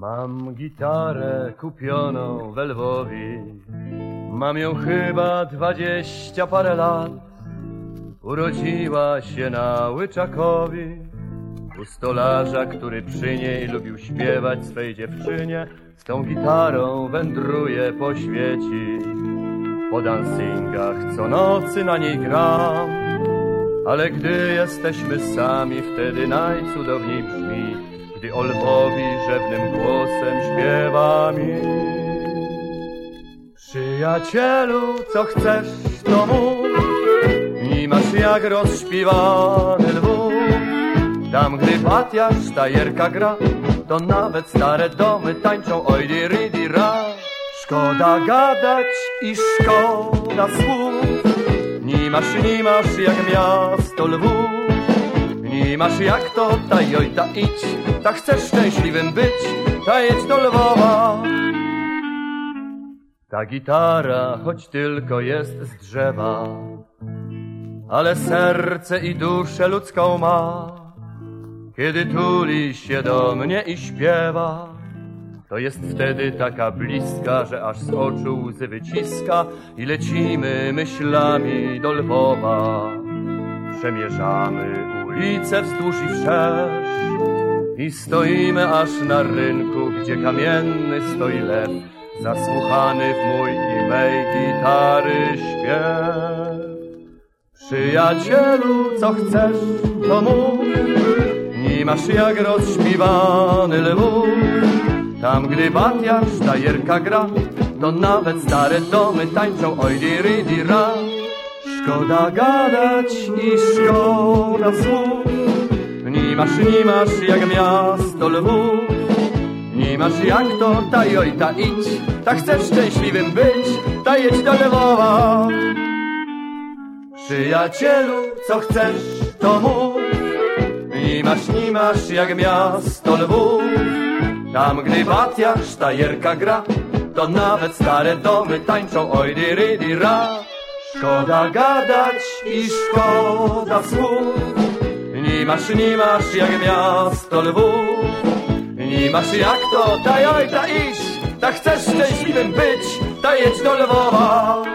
Mam gitarę kupioną w Lwowie, mam ją chyba 20 parę lat. Urodziła się na Łyczakowie, u stolarza, który przy niej lubił śpiewać swej dziewczynie. Z tą gitarą wędruje po świecie, po dancingach co nocy na niej gram. Ale gdy jesteśmy sami, wtedy najcudowniej brzmi, gdy o Lwowie rzewnym głosem śpiewa mi. Przyjacielu, co chcesz, to mów, nie masz jak rozśpiewany Lwów. Tam, gdy Patiasz tajerka gra, to nawet stare domy tańczą oj di ri di ra. Szkoda gadać i szkoda słów, nie masz jak miasto Lwów. Nie masz jak to, taj ta idź, tak chcesz szczęśliwym być, ta jedź do Lwowa. Ta gitara, choć tylko jest z drzewa, ale serce i duszę ludzką ma. Kiedy tuli się do mnie i śpiewa, to jest wtedy taka bliska, że aż z oczu łzy wyciska. I lecimy myślami do Lwowa. Przemierzamy ulice wzdłuż i wszerz i stoimy aż na rynku, gdzie kamienny stoi lew, zasłuchany w mój i mej gitary śpiew. Przyjacielu, co chcesz, to mów, nie masz jak rozśpiewany Lwów. Tam, gdy Patiasz tajerka gra, to nawet stare domy tańczą oj di ri di ra. Szkoda gadać i szkoda słów, nie masz jak miasto Lwów. Nie masz jak to, taj oj ta idź, tak chcesz szczęśliwym być, ta jedź do Lwowa. Przyjacielu, co chcesz, to mów, nie masz jak miasto Lwów. Tam, gdy Patiasz tajerka gra, to nawet stare domy tańczą oj di ri di ra. Szkoda gadać i szkoda słów, nie masz jak miasto Lwów. Nie masz jak to, taj oj ta idź, tak chcesz szczęśliwym być, ta jedź do Lwowa.